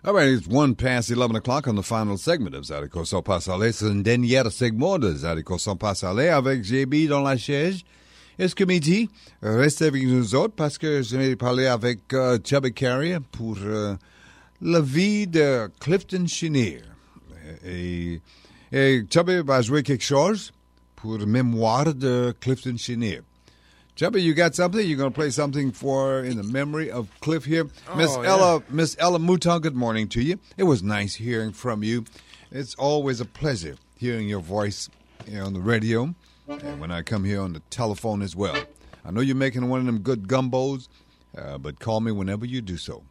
All right, it's 1 past 11 o'clock on the final segment of Zydeco sans passer. C'est un dernier segment de Zydeco sans passer avec JB dans la chaise. Est-ce que midi, restez avec nous autres parce que je vais parler avec Chubby Carrier pour la vie de Clifton Chenier. Et Chubby va jouer quelque chose pour mémoire de Clifton Chenier. Chubby, you got something? You're going to play something for in the memory of Cliff here. Miss Ella Mouton, good morning to you. It was nice hearing from you. It's always a pleasure hearing your voice on the radio and when I come here on the telephone as well. I know you're making one of them good gumbos, but call me whenever you do so.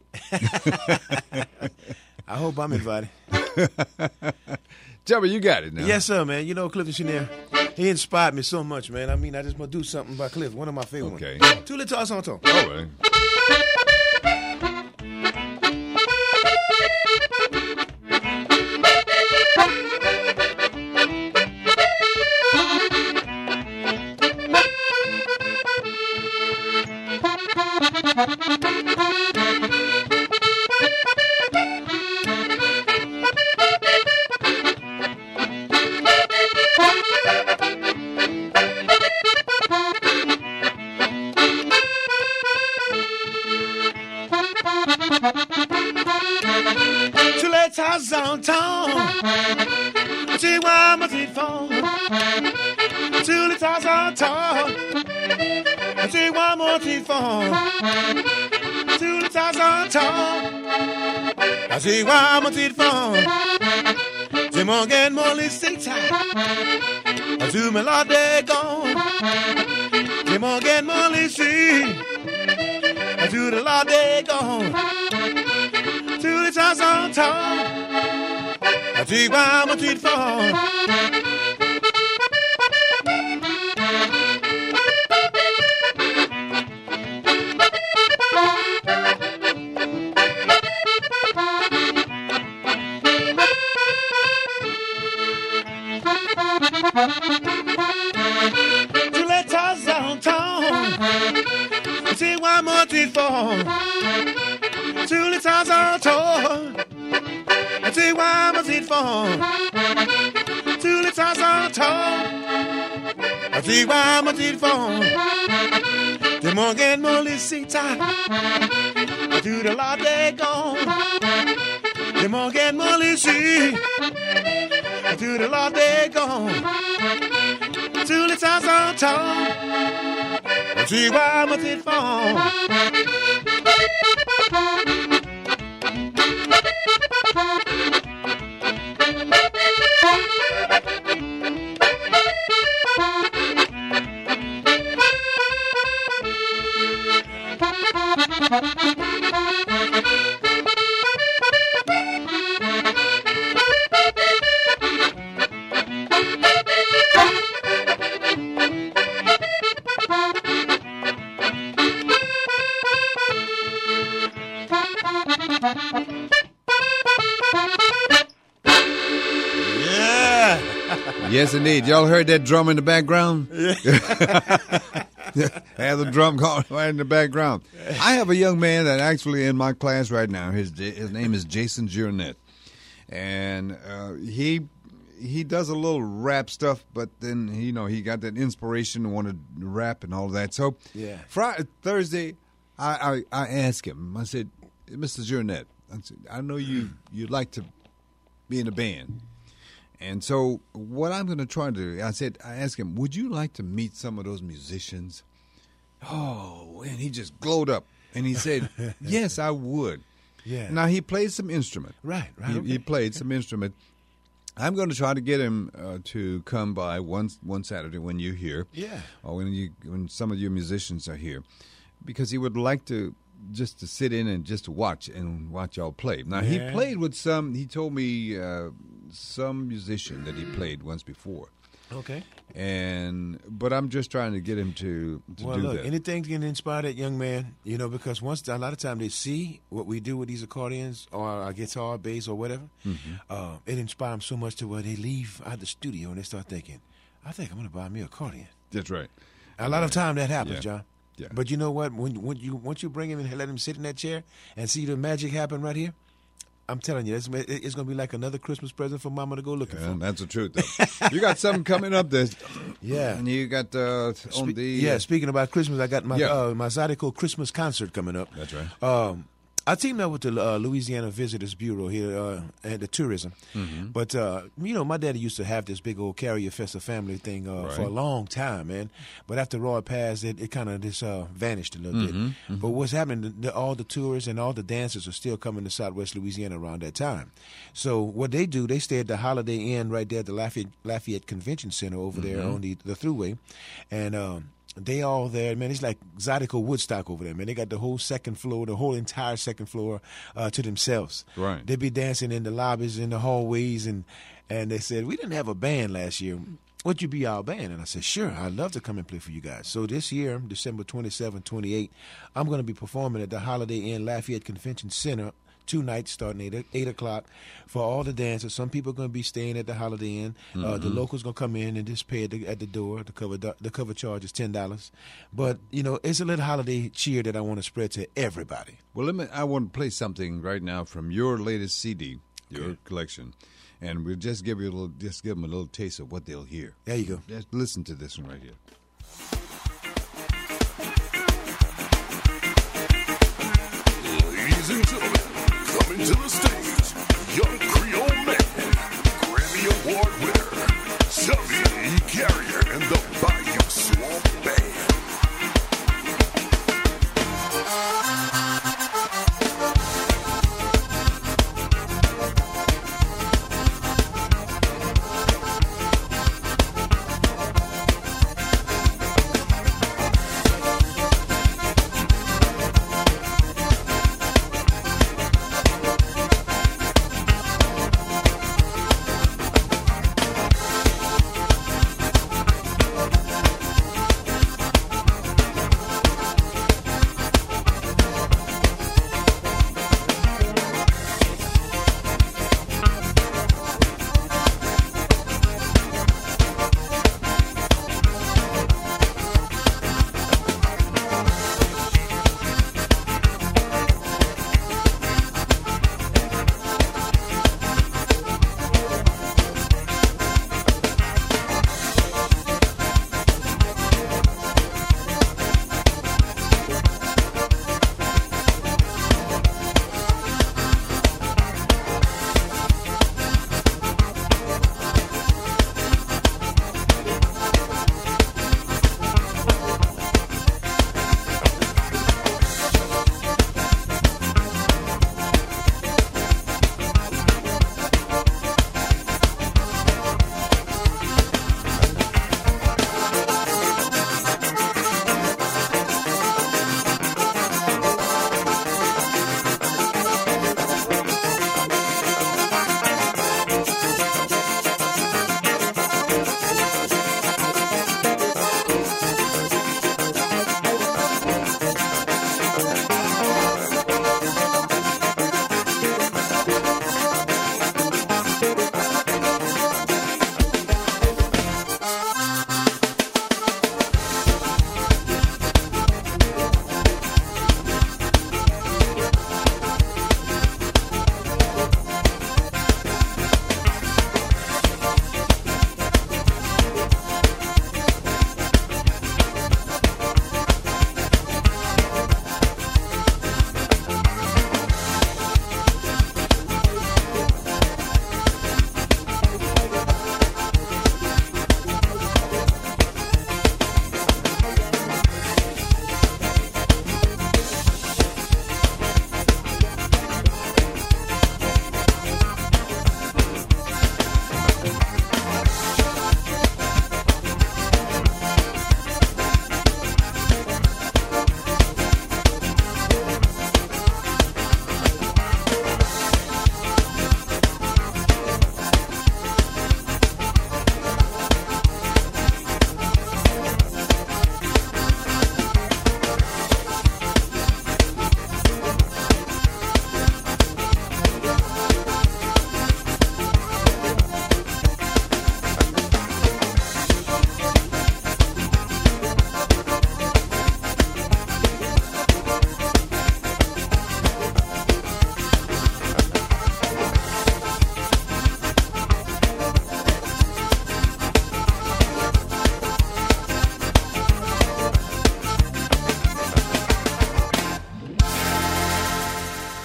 I hope I'm invited. Chubby, you got it now. Yes, sir, man. You know, Clifton Chenier, he inspired me so much, man. I mean, I just want to do something by Cliff, one of my favorite ones. Tous les temps sont temps. All right. Tu vois mon petit fond, tous les temps en temps. Tu vois mon petit fond, tous les temps en temps. Tu vois mon petit fond, tu m'en gagnes mon lycée. Tu me l'as dégon, tu m'en gagnes mon lycée. Tu te l'as dégon, tous les temps en temps. Tu vois mon petit fond. Tous les temps en temps. Tu vois mon petit fond. Tous les temps en temps. Tu vois mon petit fond, tous les temps en temps. Tu vois mon petit fond, tu m'en gagnes mon lycée. Tu de la dégon, tu m'en gagnes mon lycée. Tu de la dégon, tous les temps en temps. Tu vois mon petit fond. Yes, indeed. Y'all heard that drum in the background? Yeah. Have the drum going right in the background. I have a young man that actually in my class right now. His name is Jason Jurnett. And he does a little rap stuff, but then, he got that inspiration to want to rap and all that. So Thursday, I asked him, I said, Mr. Jurnett, I know you'd like to be in a band. And so what I'm going to try to do, I asked him, would you like to meet some of those musicians? Oh, and he just glowed up. And he said, yes, I would. Yeah. Now, he played some instrument. Right. He played some instrument. I'm going to try to get him to come by one Saturday when you're here. Yeah. Or when some of your musicians are here. Because he would like to just to sit in and just to watch y'all play. Now, he played with he told me some musician that he played once before. Okay. But I'm just trying to get him to do that. Anything can inspire that young man, because a lot of times they see what we do with these accordions or our guitar, bass, or whatever. Mm-hmm. It inspires them so much to where they leave out the studio and they start thinking, I think I'm going to buy me an accordion. That's right. A lot of time that happens, John. Yeah. But you know what? Once you bring him and let him sit in that chair and see the magic happen right here, I'm telling you, it's going to be like another Christmas present for Mama to go looking for. That's the truth, though. You got something coming up there. Yeah. And you got on the... speaking about Christmas, I got my Zydeco Christmas concert coming up. That's right. I teamed up with the Louisiana Visitors Bureau here and the tourism. Mm-hmm. But, my daddy used to have this big old Carrier Festa family thing for a long time, man. But after Roy passed, it kind of just vanished a little bit. Mm-hmm. But what's happening, all the tourists and all the dancers are still coming to Southwest Louisiana around that time. So what they do, they stay at the Holiday Inn right there at the Lafayette Convention Center over there on the Thruway. And... they all there, man. It's like Zydeco Woodstock over there, man. They got the whole second floor, the whole entire second floor to themselves. Right. They be dancing in the lobbies, in the hallways, and they said, we didn't have a band last year. Would you be our band? And I said, sure, I'd love to come and play for you guys. So this year, December 27, 28, I'm going to be performing at the Holiday Inn Lafayette Convention Center 2 nights starting at 8 o'clock for all the dancers. Some people are going to be staying at the Holiday Inn. The locals going to come in and just pay at the door. The cover charge is $10. But, it's a little holiday cheer that I want to spread to everybody. Well, I want to play something right now from your latest CD, your collection. And we'll just give them a little taste of what they'll hear. There you go. Just listen to this one right here. Ladies and gentlemen, coming to the stage, young Creole man, Grammy Award winner, Chubby E. Carrier and the Bayou Swamp Band.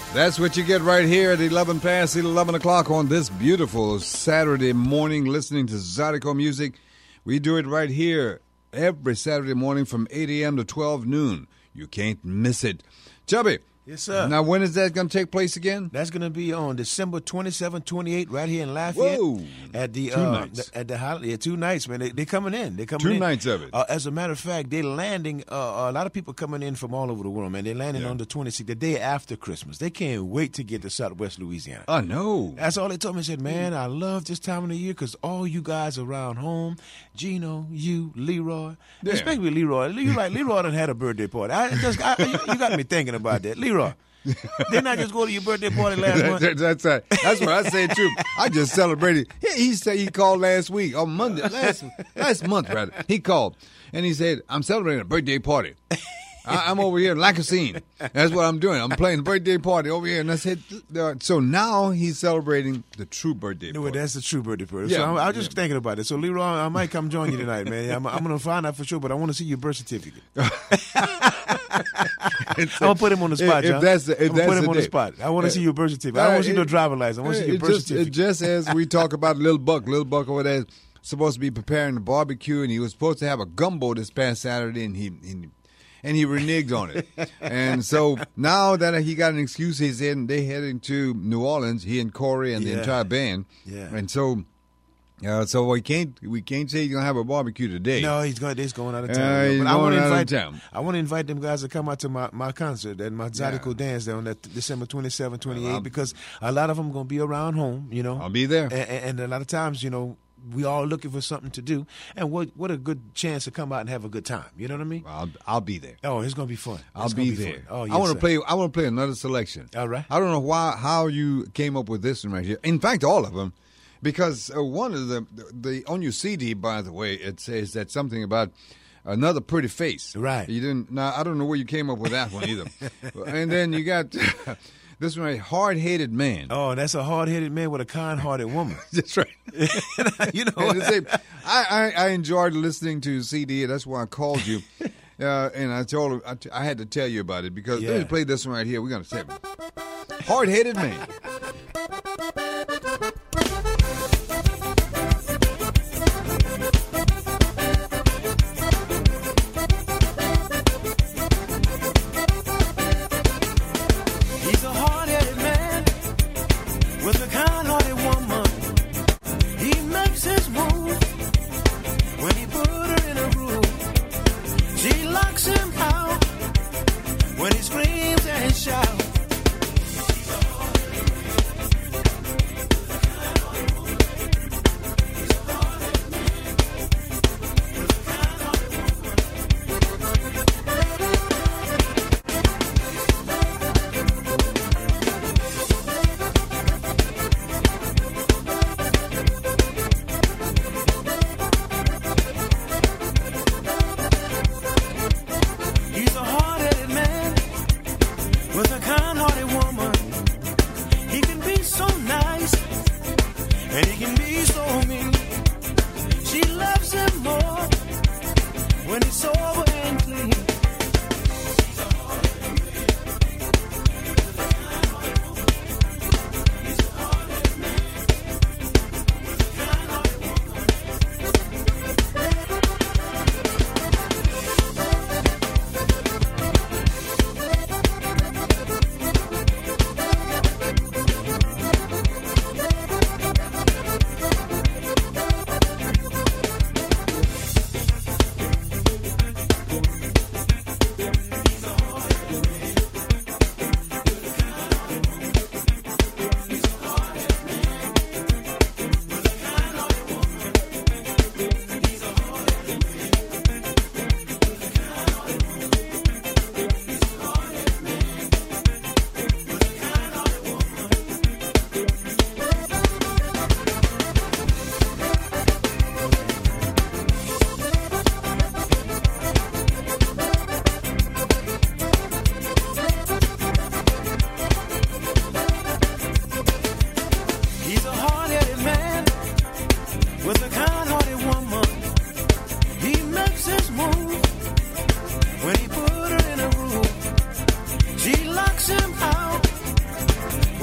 That's what you get right here at 11 past 11 o'clock on this beautiful Saturday morning listening to Zydeco Music. We do it right here every Saturday morning from 8 a.m. to 12 noon. You can't miss it. Chubby. Yes, sir. Now, when is that going to take place again? That's going to be on December 27, 28, right here in Lafayette. Whoa. At the 2 nights. At the holiday, 2 nights, man. They're coming in. They're coming 2 in. nights of it. As a matter of fact, they're landing. A lot of people coming in from all over the world, man. They're landing on the 26th, the day after Christmas. They can't wait to get to Southwest Louisiana. I know. That's all they told me. They said, man, I love this time of the year because all you guys around home, Gino, you, Leroy, especially Leroy. Leroy done had a birthday party. You got me thinking about that. Leroy. Didn't I just go to your birthday party last month? That's right. That's what I said too. I just celebrated. He said he called last week on Monday, last month rather. He called and he said, "I'm celebrating a birthday party. I'm over here in Lacassine. That's what I'm doing. I'm playing the birthday party over here." And I said, so now he's celebrating the true birthday party. No, that's the true birthday party. Yeah, So I was just thinking about it. So Leroy, I might come join you tonight, man. I'm going to find out for sure, but I want to see your birth certificate. I'm going to put him on the spot, John. I'm going to put him on the spot. I want to see your birth certificate. I don't want to see no driver license. I want to see your birth certificate. Just as we talk about Lil Buck over there supposed to be preparing the barbecue, and he was supposed to have a gumbo this past Saturday, and he reneged on it. And so now that he got an excuse, they're heading to New Orleans, he and Corey and the entire band. Yeah. And so we can't say he's gonna have a barbecue today. No, he's going out of town. He's but going out of town. I want to invite them guys to come out to my concert and my Zydeco dance there on that December 27, 28, because a lot of them going to be around home, you know. I'll be there. And a lot of times, you know, we all looking for something to do, and what a good chance to come out and have a good time. You know what I mean? Well, I'll be there. Oh, it's gonna be fun. I'll be there. Oh, yes, I want to play another selection. All right. I don't know how you came up with this one right here. In fact, all of them, because one of the on your CD, by the way, it says that something about another pretty face. Right. You didn't. Now I don't know where you came up with that one either. And then you got. This one, a hard-headed man. Oh, that's a hard-headed man with a kind-hearted woman. That's right. You know, I enjoyed listening to CD. That's why I called you. And I told him I had to tell you about it because let me play this one right here. We're going to say hard-headed man.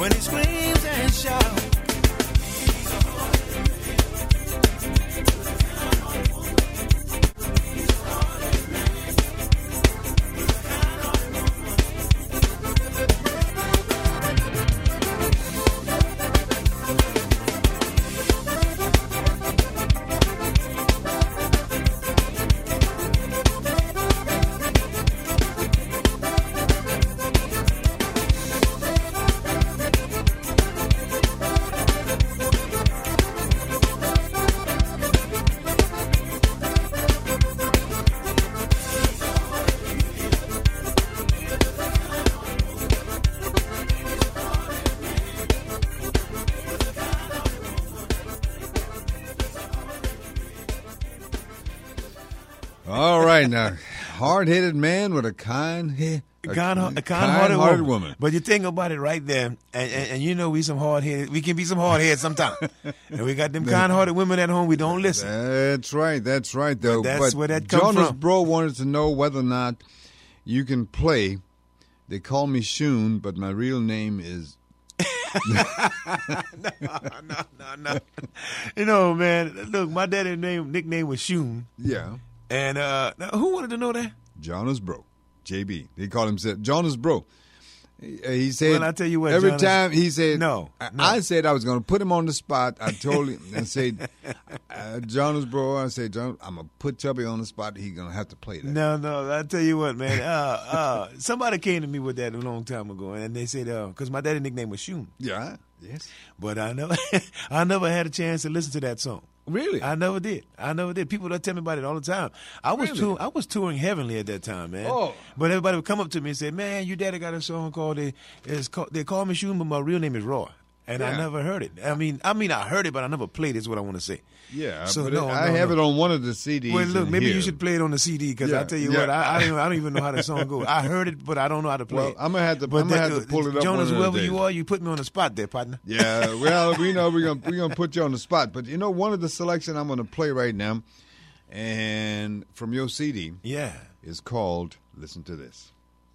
when he screams and shouts. All right, now, hard-headed man with a kind-hearted woman. But you think about it right there, and you know we some hard-headed. We can be some hard-headed sometimes. And we got them kind-hearted women at home. We don't listen. That's right, though. But where that comes from. Jonas Bro wanted to know whether or not you can play. They call me Shun, but my real name is... No. You know, man, look, my daddy's nickname was Shun. Yeah. And who wanted to know that? Jonas Bro, JB. He called himself Jonas Bro. He said, well, I tell you what, every Jonas, time he said, no. I said I was going to put him on the spot. I told him and said, Jonas Bro, I said, John, I'm going to put Chubby on the spot. He's going to have to play that. No, I tell you what, man. Somebody came to me with that a long time ago, and they said, because my daddy's nickname was Shun. Yeah, yes. But I never had a chance to listen to that song. Really? I never did. People don't tell me about it all the time. I was touring Heavenly at that time, man. Oh. But everybody would come up to me and say, "Man, your daddy got a song called They Call Me Shun, but my real name is Roy." And I never heard it. I mean, I heard it, but I never played it, is what I want to say. Yeah, so I have it on one of the CDs. Well, look, maybe you should play it on the CD, because I tell you what, I don't even know how the song goes. I heard it, but I don't know how to play it. I'm gonna have to pull it up. Jonas, whoever you are, you put me on the spot there, partner. Yeah, well, we know we're gonna put you on the spot, but you know, one of the selection I'm gonna play right now, and from your CD, is called. Listen to this.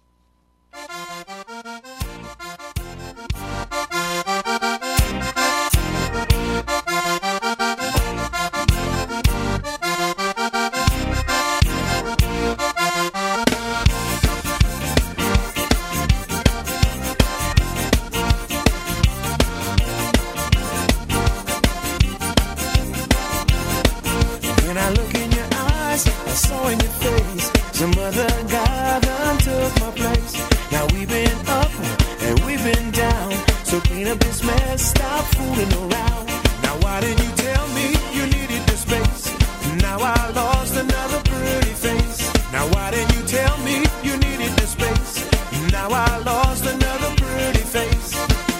Some other guy done took my place. Now we've been up and we've been down. So clean up this mess, stop fooling around. Now why didn't you tell me you needed the space? Now I lost another pretty face. Now why didn't you tell me you needed the space? Now I lost another pretty face.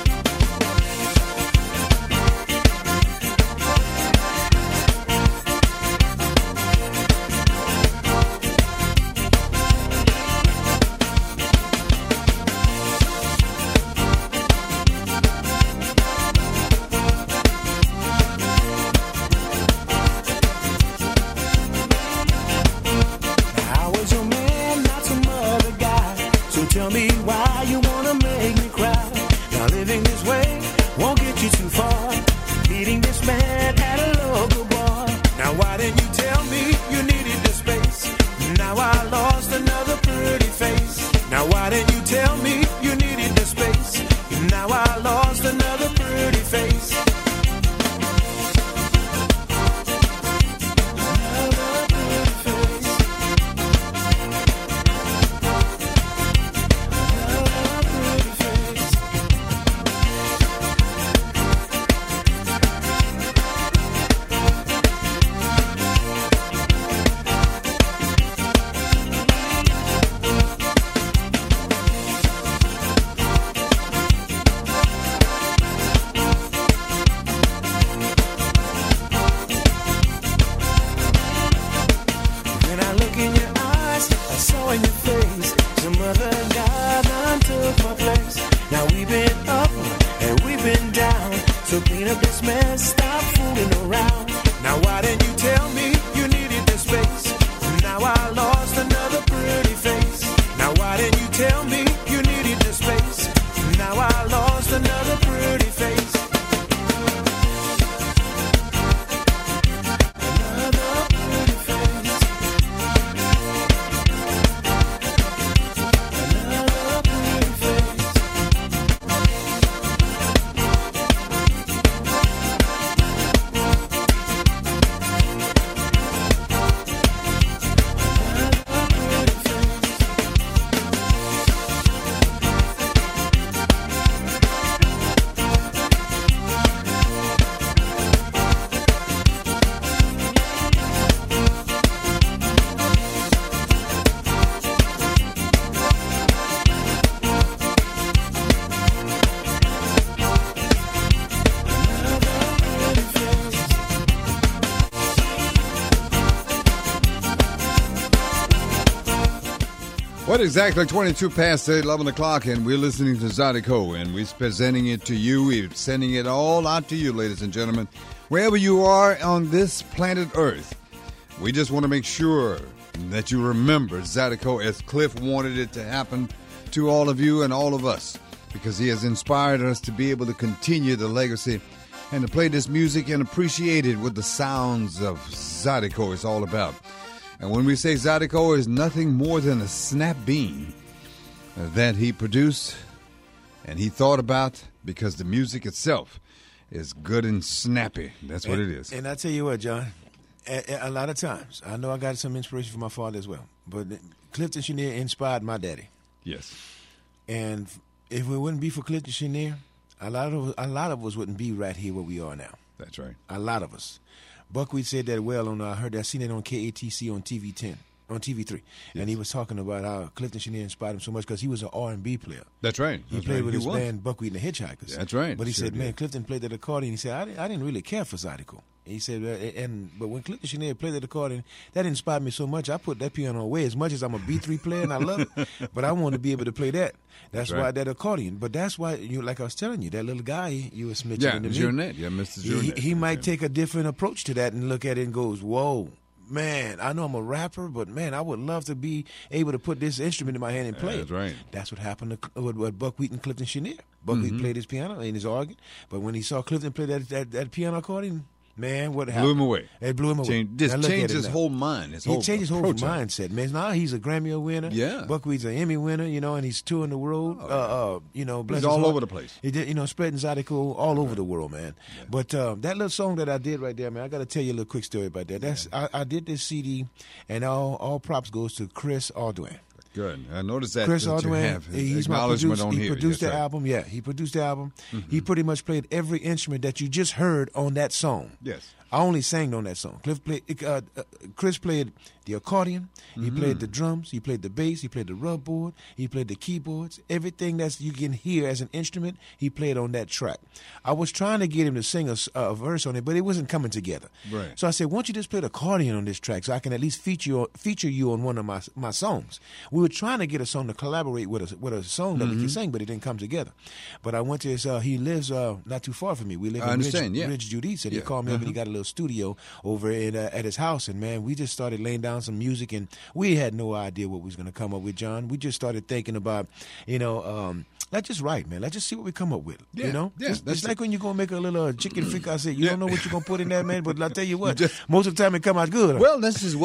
Tell me why you wanna make me cry. Now living this way won't get you too far. Meeting this man at a local bar. Now why didn't you tell me you needed the space? Now I lost another pretty face. Now why didn't you tell me you needed the space? Now I lost another pretty face. Tell me you needed the space. Now I lost another What exactly 22 past 11 o'clock, and we're listening to Zydeco, and we're presenting it to you. We're sending it all out to you, ladies and gentlemen, wherever you are on this planet Earth. We just want to make sure that you remember Zydeco as Cliff wanted it to happen to all of you and all of us, because he has inspired us to be able to continue the legacy and to play this music and appreciate it with the sounds of Zydeco is all about. And when we say Zydeco is nothing more than a snap bean that he produced and he thought about, because the music itself is good and snappy. That's what it is. And I tell you what, John, a lot of times, I know I got some inspiration from my father as well, but Clifton Chenier inspired my daddy. Yes. And if it wouldn't be for Clifton Chenier, a lot of us wouldn't be right here where we are now. That's right. A lot of us. Buckwheat said that well I seen it on KATC on TV3, Yes. and he was talking about how Clifton Chenier inspired him so much because he was an R&B player. That's right. He played with his band Buckwheat and the Hitchhikers. That's right. But he Sure said, man, did. Clifton played that accordion. He said, I didn't really care for Zydeco. He said, but when Clifton Chenier played that accordion, that inspired me so much. I put that piano away. As much as I'm a B3 player and I love it, but I want to be able to play that. That's right. why that accordion. But that's why, like I was telling you, that little guy you were mentioning to me. Journette. Yeah, Mr. Journette. He might take a different approach to that and look at it and goes, whoa, man, I know I'm a rapper, but, man, I would love to be able to put this instrument in my hand and play That's it. right. That's what happened to with Buckwheat and Clifton Chenier. Buckwheat played his piano and his organ, but when he saw Clifton play that piano accordion, man, what happened? Blew him away. It blew him away. Just Now look changed at it his now. whole mind. He changed his whole approach on it. mindset, man. Now he's a Grammy winner. Yeah. Buckwheat's an Emmy winner, and he's touring the world. Bless his all heart. over the place. He did, spreading Zydeco all over the world, man. Yeah. But that little song that I did right there, man, I got to tell you a little quick story about that. I did this CD, and all props goes to Chris Audouin. Good. I noticed that, Chris that you Audouin, have he's my acknowledgement producer. on He here. produced Yes, the right. album. Yeah, he produced the album. He pretty much played every instrument that you just heard on that song. Yes. I only sang on that song. Chris played the accordion. He played the drums. He played the bass. He played the rub board. He played the keyboards. Everything that you can hear as an instrument, he played on that track. I was trying to get him to sing a verse on it, but it wasn't coming together. Right. So I said, why don't you just play the accordion on this track so I can at least feature you on one of my songs. We were trying to get a song to collaborate with a song that we could sing, but it didn't come together. But I went to his, he lives not too far from me. We live I in understand, yeah. Ridge Judice, and he Yeah. called me up and he got a little studio over at his house, and man, we just started laying down some music, and we had no idea what we was going to come up with, John. We just started thinking about, let's just write, man. Let's just see what we come up with, Yeah, yeah, It's like when you're going to make a little chicken fricassee. You don't know what you're going to put in there, man, but I'll tell you what, just- most of the time it come out good. Well, this is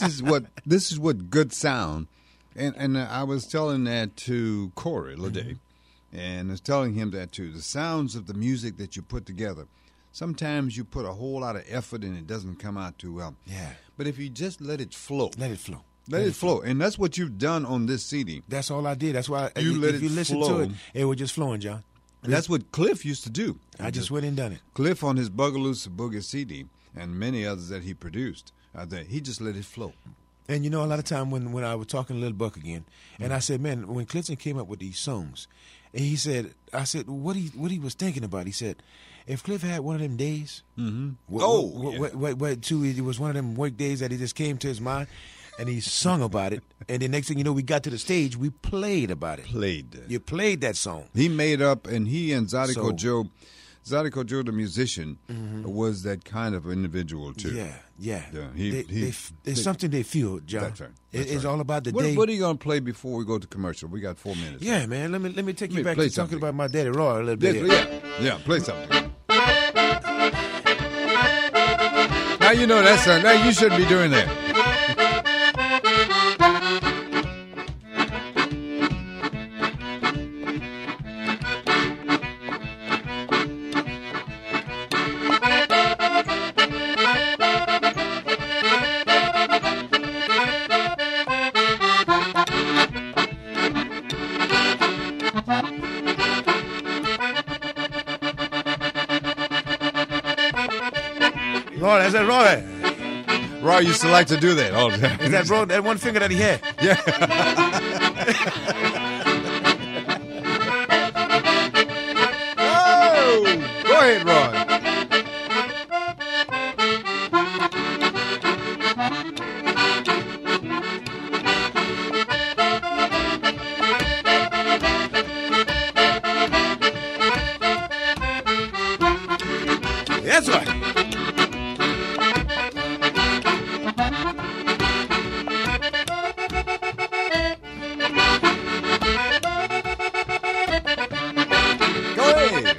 what good sound, and I was telling that to Corey Lede, and I was telling him that too. The sounds of the music that you put together, sometimes you put a whole lot of effort and it doesn't come out too well. Yeah. But if you just let it flow, Let it flow. let it flow, and that's what you've done on this CD. That's all I did. That's why You let if it you listen flow. to it, it was just flowing, John. And that's what Cliff used to do. I just went and done it. Cliff on his Bugaloo Boogie CD and many others that he produced, he just let it flow. And a lot of time when I was talking to Lil Buck again, and I said, man, when Clifton came up with these songs, and I said, what he was thinking about. He said, if Cliff had one of them days, it was one of them work days that he just came to his mind, and he sung about it, and the next thing you know, we got to the stage, we played about it. You played that song. He made up, and he and Zydeco So- Joe, the musician, was that kind of individual too. Yeah. Yeah, It's something they feel, John. That's right. It's all about the What, day. what are you going to play before we go to commercial? We got 4 minutes. Yeah, man. Let me take you Let me back play to something. talking about my daddy Roy a little bit. Yeah, play something. Now you know that's now you shouldn't be doing that. Roy, is that Roy? Roy used to like to do that all the time. Is that Roy? That one finger that he had? Oh, go ahead, Roy. That's right. Go ahead.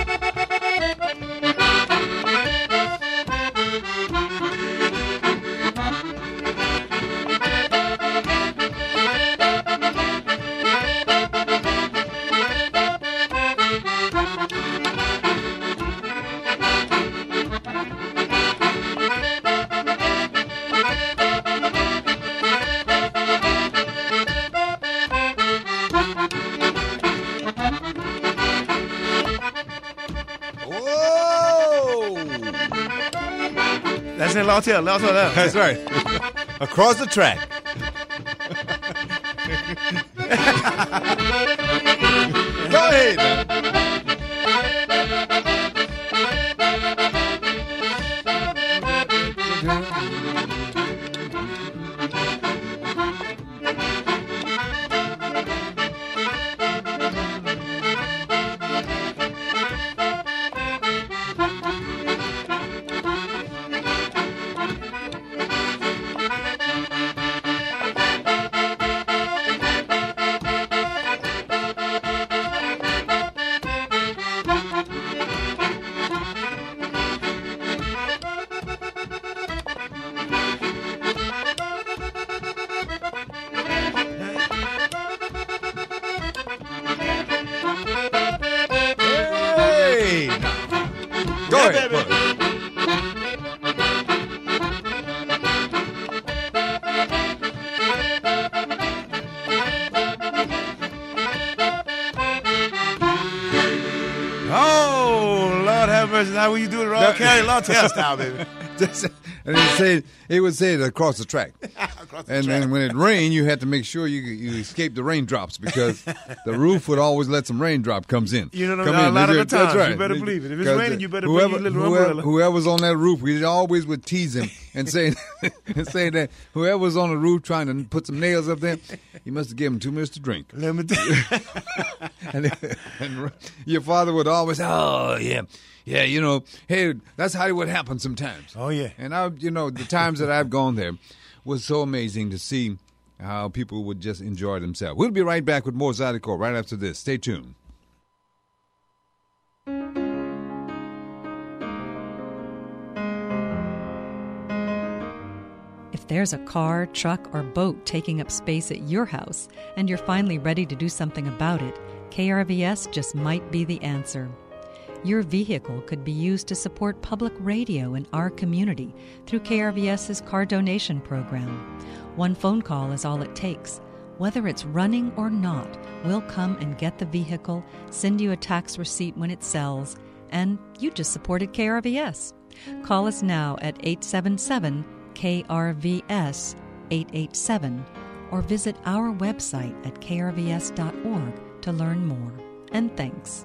That's in Lawtail. That's right. Across the track. Go ahead. Hey. Go ahead. baby. Oh, Lord have mercy. Now when you do it wrong, carry Lawtail style, baby. And it would say it across the track. And then when it rained, you had to make sure you escape the raindrops because the roof would always let some raindrop comes in. You know, Come a in. lot of the That's times, right. you better believe it. If it's 'Cause raining, you better bring your little umbrella. Whoever's on that roof, we always would tease him and say that whoever's on the roof trying to put some nails up there, he must have given him too much to drink. Let me tell you. And your father would always, oh, yeah, you know, hey, that's how it would happen sometimes. Oh, yeah. And the times that I've gone there was so amazing to see how people would just enjoy themselves. We'll be right back with more Zydeco right after this. Stay tuned. If there's a car, truck, or boat taking up space at your house and you're finally ready to do something about it, KRVS just might be the answer. Your vehicle could be used to support public radio in our community through KRVS's car donation program. One phone call is all it takes. Whether it's running or not, we'll come and get the vehicle, send you a tax receipt when it sells, and you just supported KRVS. Call us now at 877-KRVS 887 or visit our website at krvs.org to learn more. And thanks.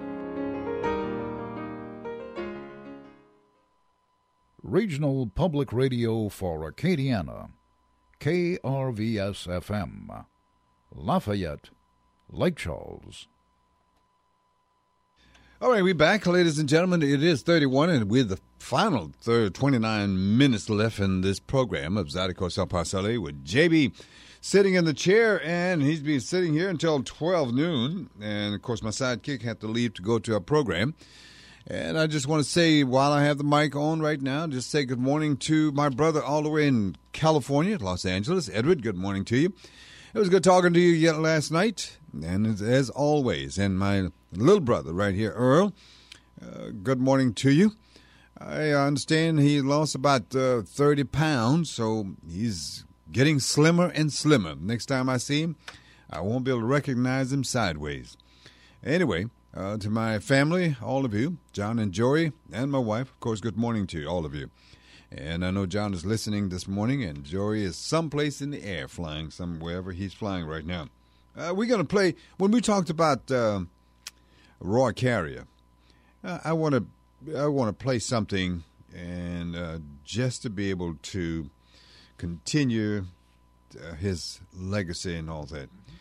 Regional Public Radio for Acadiana, KRVS-FM, Lafayette, Lake Charles. All right, we're back, ladies and gentlemen. It is 31, and with the final 29 minutes left in this program of Zydeco San Pasale with JB sitting in the chair, and he's been sitting here until 12 noon. And, of course, my sidekick had to leave to go to our program. And I just want to say, while I have the mic on right now, just say good morning to my brother all the way in California, Los Angeles. Edward, good morning to you. It was good talking to you last night, and as always. And my little brother right here, Earl, good morning to you. I understand he lost about 30 pounds, so he's getting slimmer and slimmer. Next time I see him, I won't be able to recognize him sideways. Anyway, to my family, all of you, John and Joey, and my wife, of course, good morning to all of you. And I know John is listening this morning, and Joey is someplace in the air flying, wherever he's flying right now. We're going to play, when we talked about Roy Carrier, I want to play something, and just to be able to continue his legacy and all that.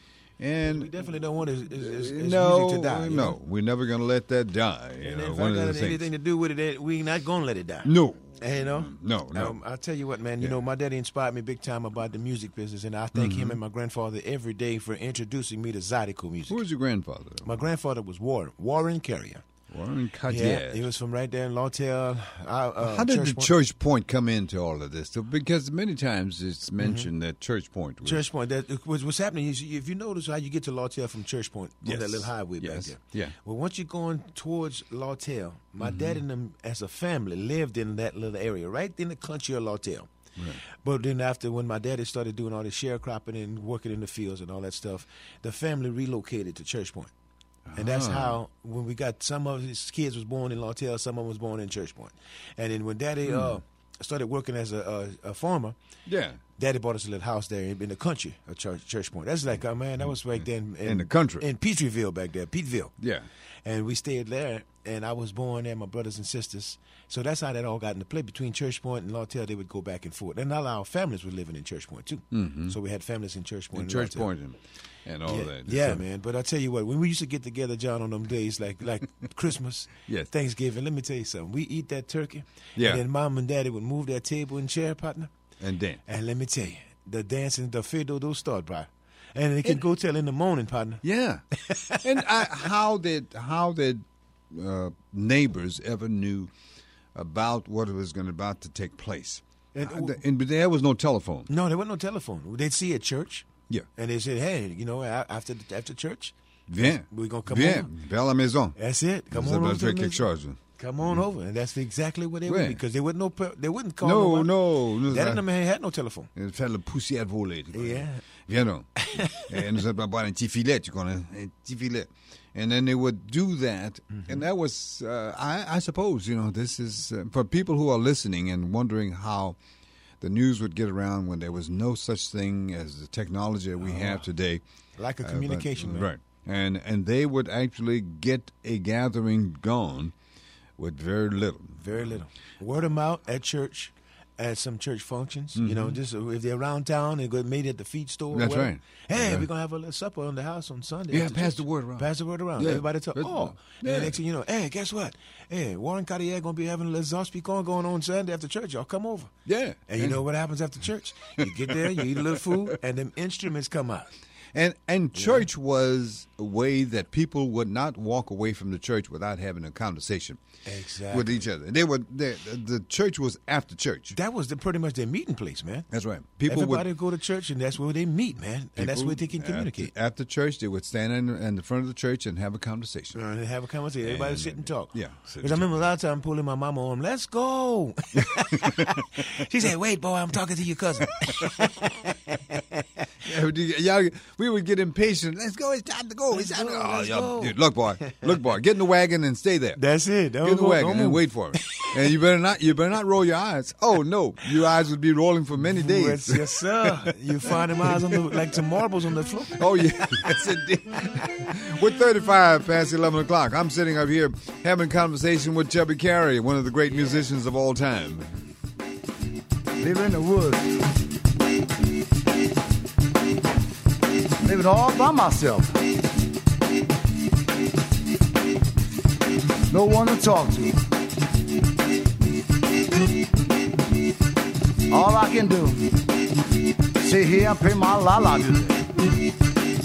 And we definitely don't want his music no, to die. you no, know? we're never going to let that die. And You know, if one I of got the things. anything to do with it, we not gonna let it die. No, You know? no. I'll tell you what, man. You Yeah. know, my daddy inspired me big time about the music business, and I thank Mm-hmm. him and my grandfather every day for introducing me to Zydeco music. Who was your grandfather? My grandfather was Warren Carrier. Warren Cartier. Yeah, he was from right there in Lawtell. How did the Church Point come into all of this? So, because many times it's mentioned that Church Point was... Church Point. What's happening is, if you notice how you get to Lawtell from Church Point, on Yes. that little highway back Yes. there. Yeah. Well, once you're going towards Lawtell, my dad and them, as a family, lived in that little area, right in the country of Lawtell. Right. But then after, when my daddy started doing all the sharecropping and working in the fields and all that stuff, the family relocated to Church Point. And that's how, when we got, some of his kids was born in Lawtell, some of them was born in Church Point. And then when Daddy started working as a farmer, Yeah. Daddy bought us a little house there in the country of Church Point. That's like, man, that was back then. In the country. In Petrieville back there, Peteville. Yeah. And we stayed there, and I was born there, my brothers and sisters. So that's how that all got into play. Between Church Point and Lawtell, they would go back and forth. And all our families were living in Church Point, too. Mm-hmm. So we had families in Church Point. In Church Point and all Yeah, that. yeah, So- man. But I tell you what, when we used to get together, John, on them days like Christmas, Yes. Thanksgiving, let me tell you something. We eat that turkey, Yeah. and then Mom and Daddy would move that table and chair, partner. And then. And let me tell you, the dancing, the fiddle, those start, bro. And it can go till in the morning, partner. Yeah. And how did neighbors ever knew about what was about to take place? And there was no telephone. No, there wasn't no telephone. They'd see at church. Yeah. And they said, hey, you know, after church, Viens. we're going to come Viens. over. Vers la maison. That's it. Come Ça on va over. to faire the quelque maison. chose. Come on over. And that's exactly what they would Ouais. be, because they wouldn't call No, nobody. no. Daddy and them had no telephone. Faire la poussière voler. tu connais. Yeah. Viens donc. Et nous allons boire un petit filet, tu connais. Un petit filet. And then they would do that. And that was, I suppose, you know, this is, for people who are listening and wondering how the news would get around when there was no such thing as the technology that we have today. Like a communication, man. Right. And they would actually get a gathering going with very little. Very little. Word of mouth at church, at some church functions. You know, just if they're around town, they go meet at the feed store. or That's whatever. right. Hey, That's we're right. going to have a little supper on the house on Sunday. Yeah, after pass church. the word around. Pass the word around. Yeah. Everybody talk. That's- Oh. yeah. And next thing you know, hey, guess what? Hey, Warren Cartier going to be having a little Zospicon going on Sunday after church. Y'all come over. Yeah. And you know what happens after church? You get there, you eat a little food, and them instruments come out. And church was a way that people would not walk away from the church without having a conversation Exactly. with each other. The church was after church. That was pretty much their meeting place, man. That's right. People Everybody would go to church, and that's where they meet, man. And that's where they can communicate. After church, they would stand in the front of the church and have a conversation. And have a conversation. Everybody And, sit and talk. yeah, sit Because I and remember a lot of time pulling my mama on, let's go. She said, wait, boy, I'm talking to your cousin. We would get impatient. Let's go. It's time to go. It's time to go. Let's go. Dude, look, boy. Get in the wagon and stay there. That's it. Get in the wagon and wait for it. And you better not roll your eyes. Oh no, your eyes would be rolling for many days. Yes, sir. You find them eyes like some marbles on the floor. Oh yeah, yes indeed. We're 35 past 11 o'clock. I'm sitting up here having a conversation with Chubby Carey, one of the great musicians of all time. Living in the woods. Living all by myself. No one to talk to. All I can do, sit here and play my la-la music.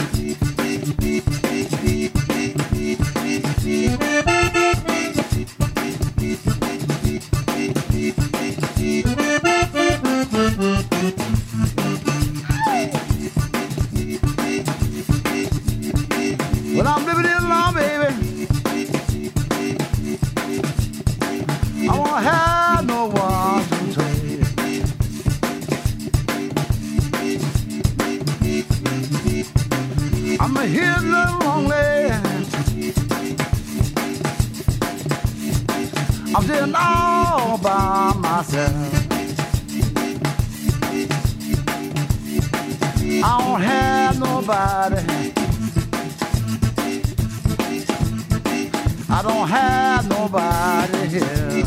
When I'm living in love, baby, I won't have no one to trade. I'm here the wrong way. I'm sitting all by myself. I don't have nobody. I don't have nobody here.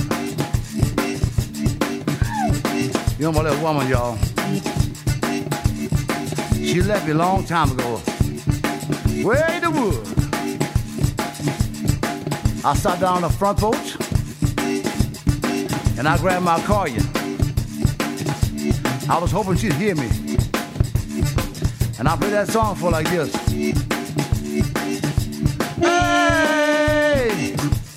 You know my little woman, y'all. She left me a long time ago. way in the woods. I sat down on the front porch and I grabbed my accordion. I was hoping she'd hear me. And I played that song for like this. Hey!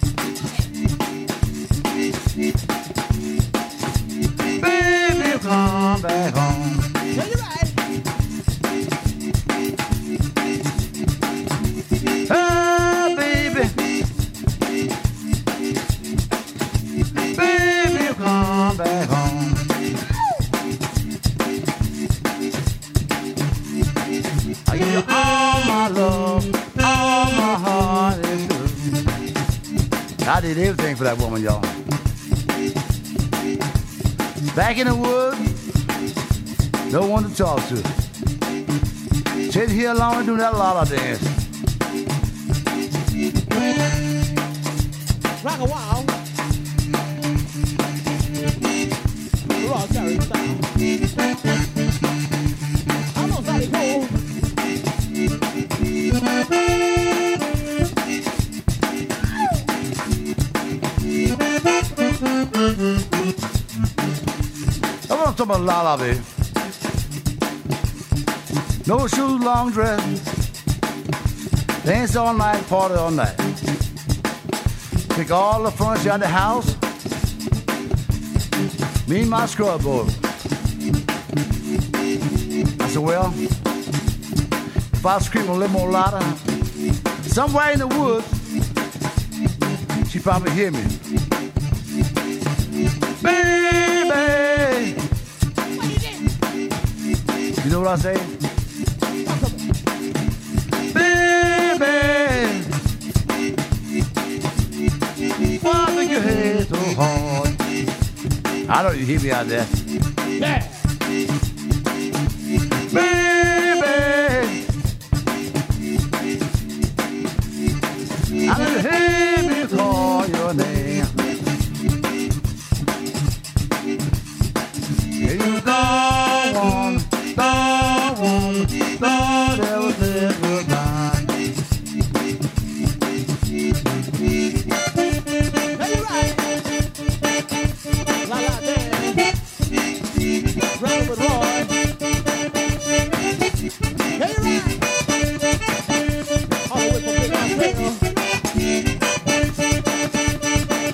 Baby, come back home. Yeah, you're right. Hey, baby. Baby, come back home. I give you all my love, all my heart is true. I did everything for that woman, y'all. Back in the woods, no one to talk to. Sitting here alone and doing that la-la dance. Rock a while. Raw Terry style. I know Sally Cole. I want to talk about la-la, baby. No shoes, long dress. Dance all night, party all night. Take all the furniture out of the house. Me and my scrub boy. I said, well, if I scream a little more louder, somewhere in the woods, she probably hear me. Baby! You know what I say? Baby! Why make your head so hard? I know you hear me out there. Yeah. Baby! I know you hear me call your name. And you don't ever say goodbye. Yeah, you're right. La la dance. Round with Roy. Yeah, you're right. All the way from Big House Radio.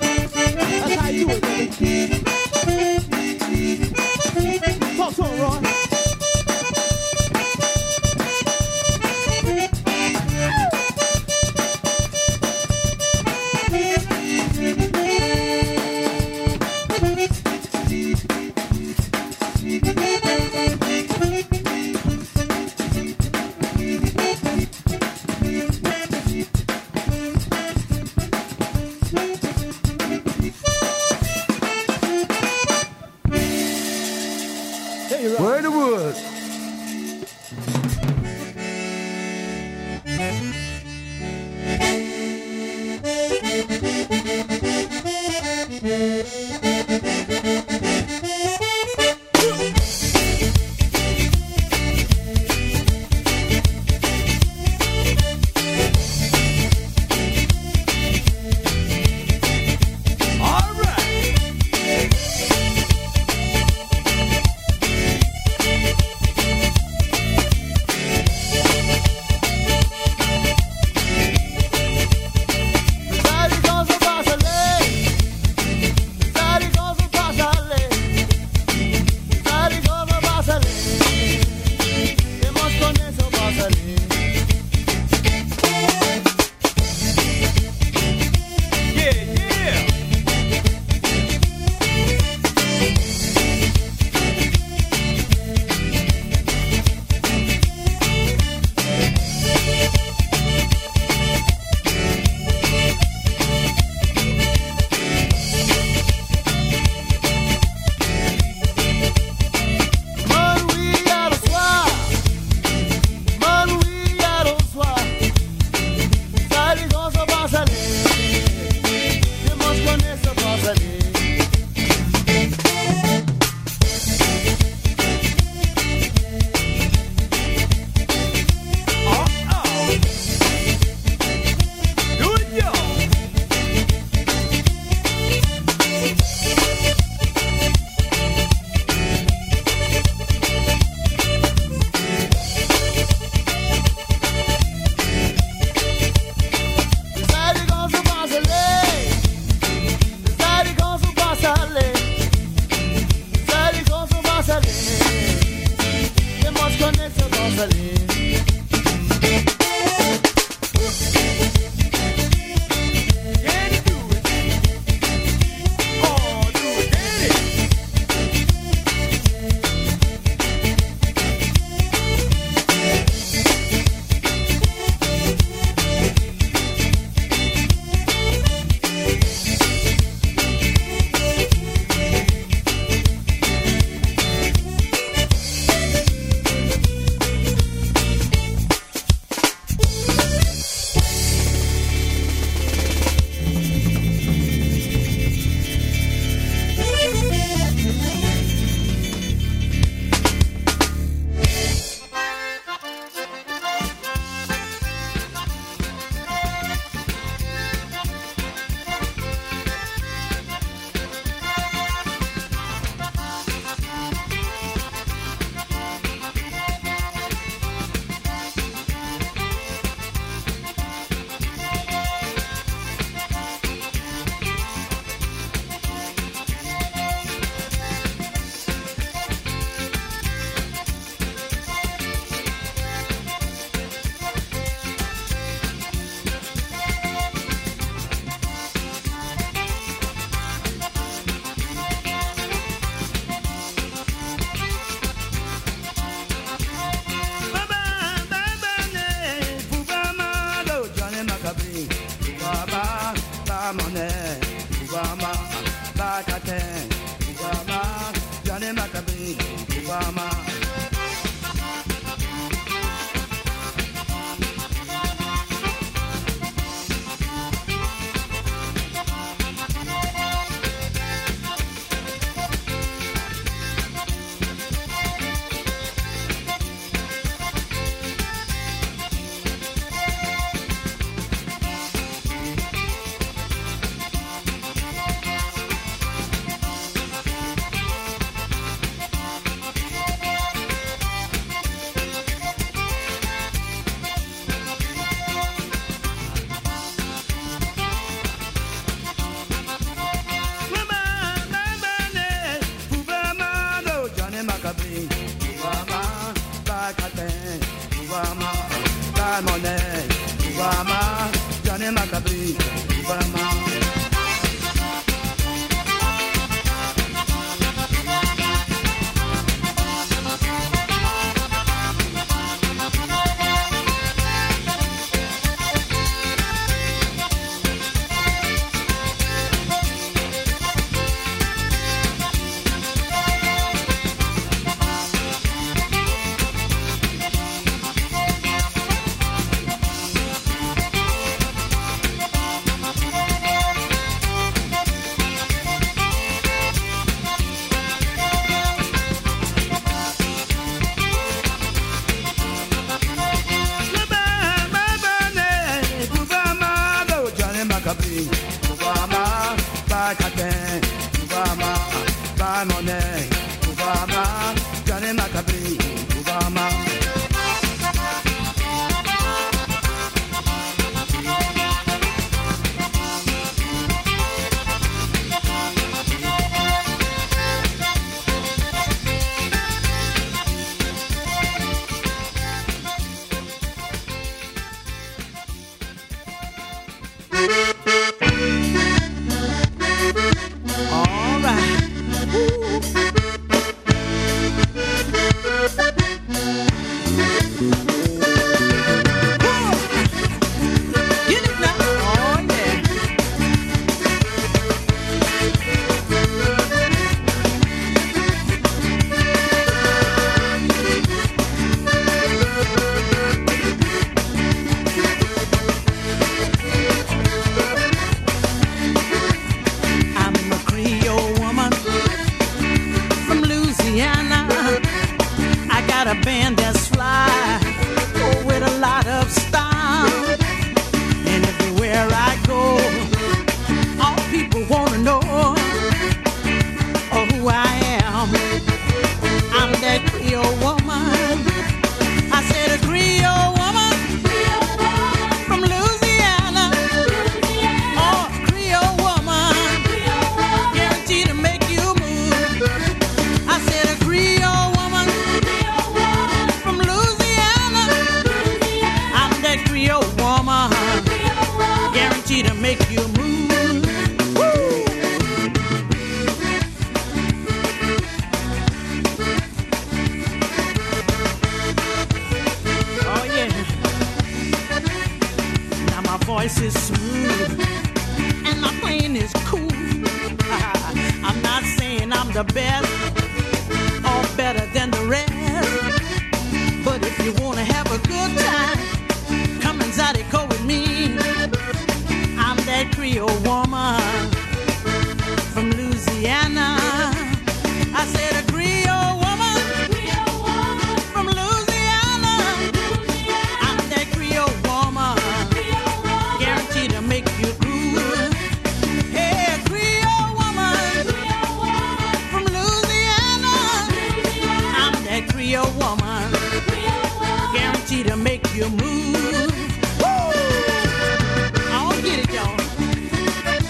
Obama, Bakate, Obama, Johnny Maccabee, Obama. Move. Woo! I'll get it, y'all.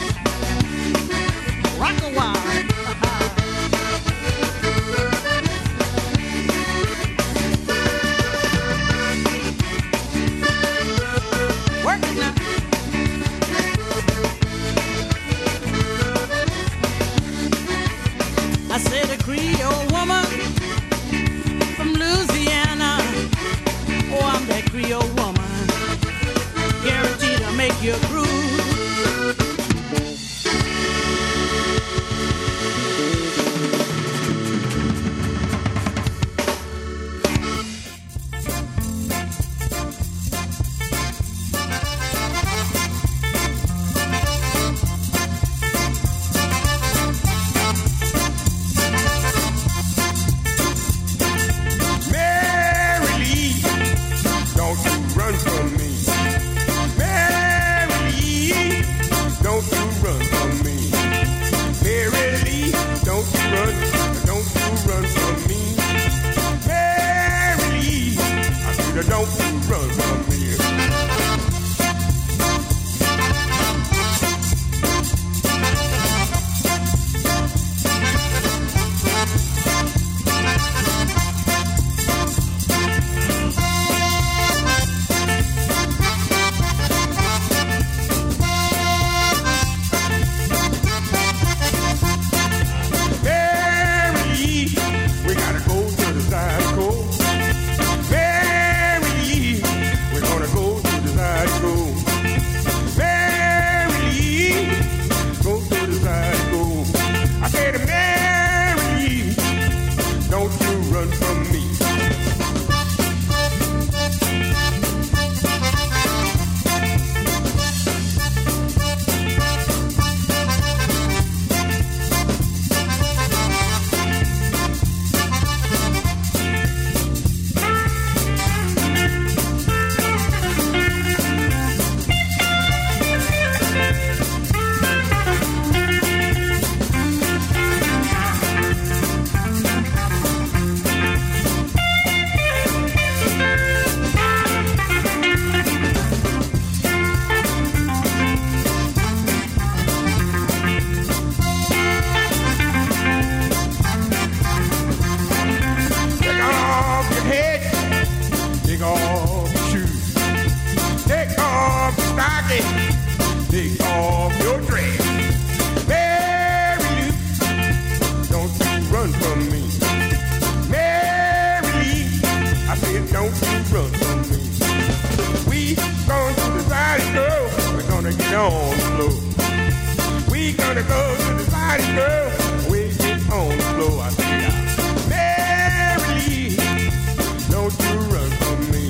white girl waiting on the floor. I said, Mary Lee, don't you run from me.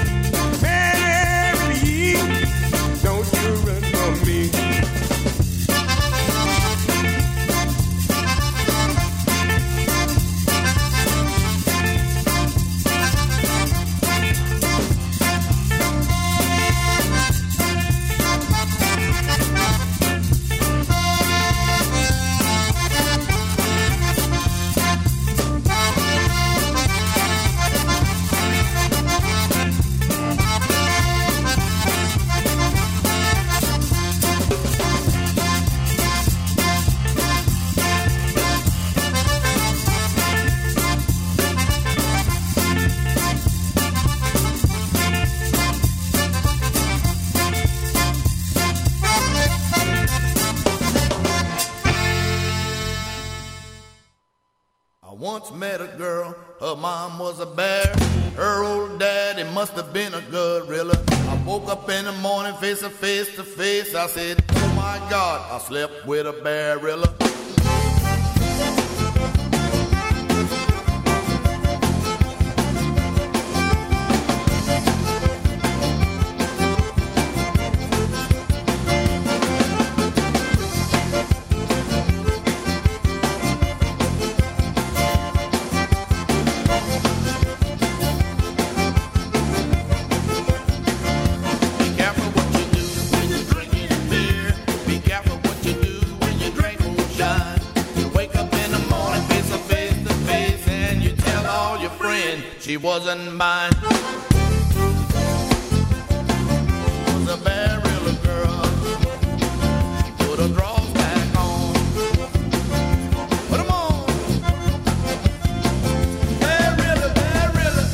Mary Lee, don't you run from me. Once met a girl, her mom was a bear. Her old daddy must have been a gorilla. I woke up in the morning, face to face. I said, oh my God, I slept with a barilla. She wasn't mine. Was a barilla girl. Put her drawers back on. Put 'em on. Barilla, barilla.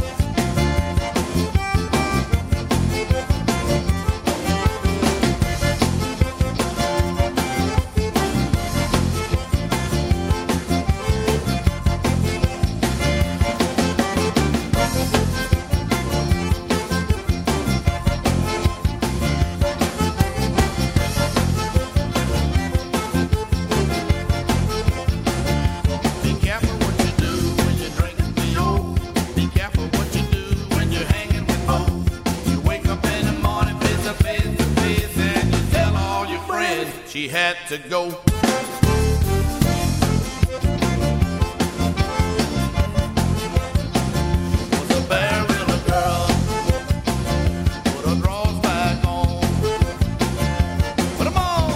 She had to go. Was a barilla girl. Put her drawers back on. Put 'em on.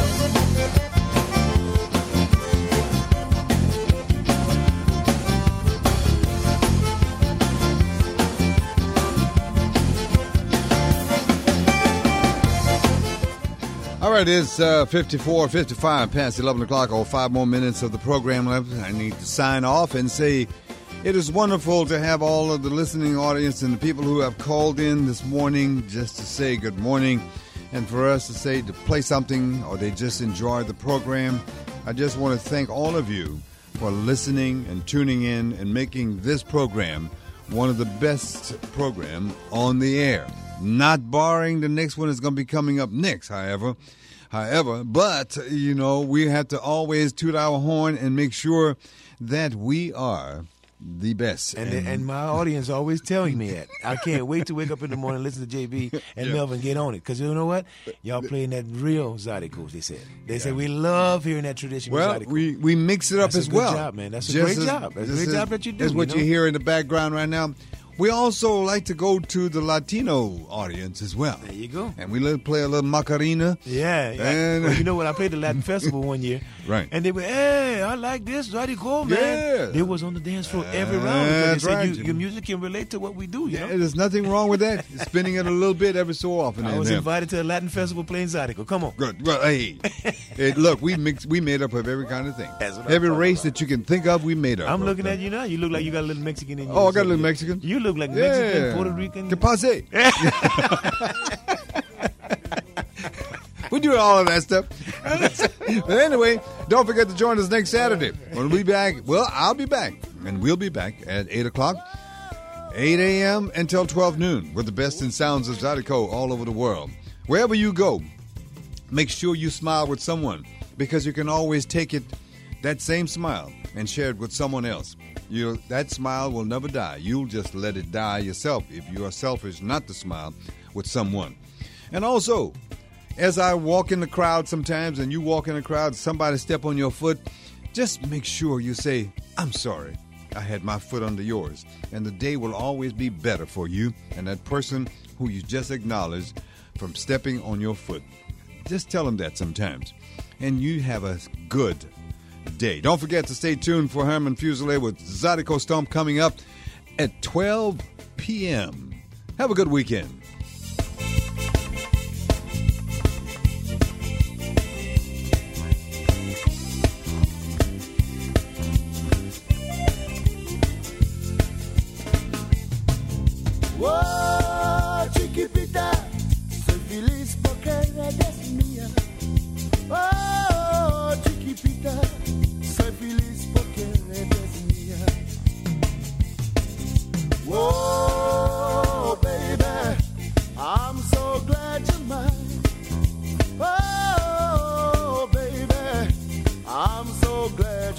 All right, it's 55 past 11 o'clock, or 5 more minutes of the program left. I need to sign off and say it is wonderful to have all of the listening audience and the people who have called in this morning just to say good morning, and for us to say to play something or they just enjoy the program. I just want to thank all of you for listening and tuning in and making this program one of the best program on the air. Not barring the next one is going to be coming up next, however, but, you know, we have to always toot our horn and make sure that we are the best. And my audience always telling me that. I can't wait to wake up in the morning and listen to JB and Melvin get on it. Because you know what? Y'all playing that real Zydeco, they said. They said we love hearing that traditional Zydeco. We mix it up as well. That's a good job, man. That's a great job. That's a great job that you do. That's what you hear in the background right now. We also like to go to the Latino audience as well. There you go. And we play a little Macarena. Yeah. And well, you know what? I played the Latin Festival one year. Right. And they went, hey, I like this. Zydeco, man. Yeah. They was on the dance floor every round. That's They said, right. your music can relate to what we do, you know? There's nothing wrong with that. Spinning it a little bit every so often. I was invited to a Latin festival playing Zydeco. Come on. Good. Well, hey, look, we made up of every kind of thing. That's what I'm Every talking race about. that you can think of, we made up. I'm of. looking at you now. You look like you got a little Mexican in you. Oh, I got a little Mexican. You look like Mexican, Puerto Rican. Que pase? We do all of that stuff. But anyway, don't forget to join us next Saturday. When we'll be back, I'll be back. And we'll be back at 8 o'clock, 8 a.m. until 12 noon with the best in sounds of Zydeco all over the world. Wherever you go, make sure you smile with someone. because you can always take it, that same smile, and share it with someone else. That smile will never die. You'll just let it die yourself if you are selfish not to smile with someone. And also, as I walk in the crowd sometimes and you walk in the crowd, somebody step on your foot, just make sure you say, I'm sorry, I had my foot under yours. And the day will always be better for you and that person who you just acknowledged from stepping on your foot. Just tell them that sometimes. And you have a good day. Don't forget to stay tuned for Herman Fuselier with Zydeco Stomp coming up at 12 p.m. Have a good weekend. Oh, chiquitita, soy feliz porque eres mía. Oh, chiquitita, soy feliz porque eres mía. Oh, baby, I'm so glad you're mine. Oh, baby, I'm so glad